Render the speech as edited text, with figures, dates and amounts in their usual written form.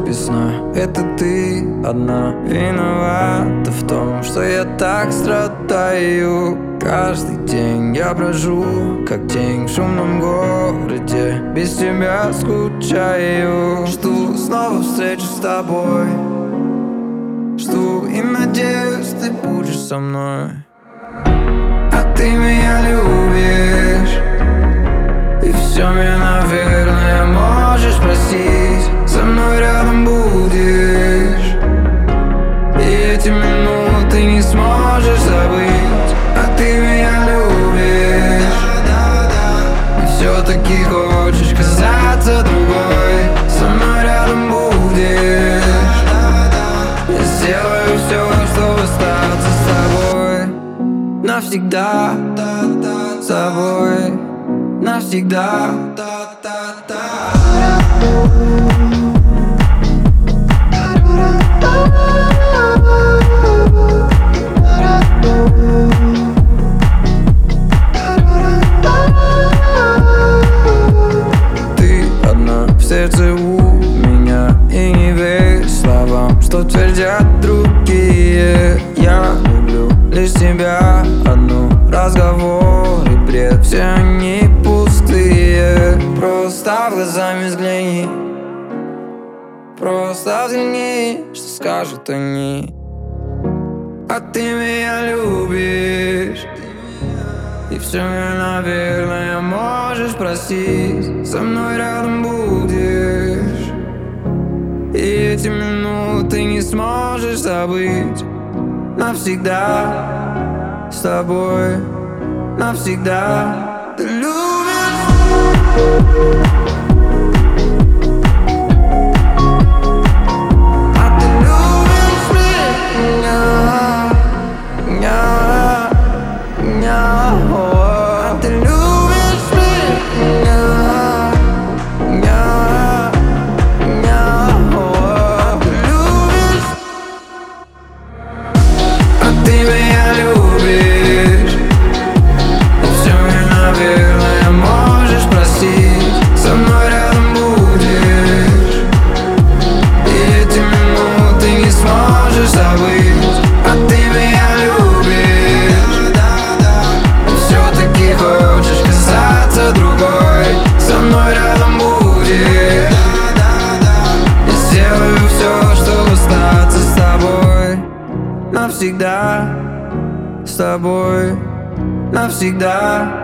весной. Это ты одна виновата в том, что я так страдаю. Каждый день я брожу, как тень в шумном городе, без тебя скучаю. Жду снова встречи с тобой, жду и надеюсь, ты будешь со мной. А ты меня любишь, и все мне, наверное, можешь простить. Со мной рядом будешь, и эти минуты не сможешь забыть. А ты меня любишь, и все-таки хочешь казаться другой. Со мной рядом будешь, я сделаю все, чтобы остаться с тобой. Навсегда с тобой, навсегда. Ты одна в сердце у меня, и не верь словам, что твердят другие. Я люблю лишь тебя одну, разговоры бред, все они пустые. Просто глазами взгляни, просто взгляни, что скажут они. А ты меня любишь, и все мне, наверное, можешь простить. Со мной рядом будешь, и эти минуты не сможешь забыть. Навсегда с тобой, навсегда. Ты любишь, а ты любишь меня, а ты любишь меня, а ты любишь. А ты меня любишь, и все мне, наверное, можешь простить. Со мной рядом будешь, и эти минуты не сможешь забыть. А ты меня любишь, и все-таки хочешь казаться другой. Со мной рядом будешь, я сделаю все, чтобы остаться с тобой. Навсегда с тобой, навсегда.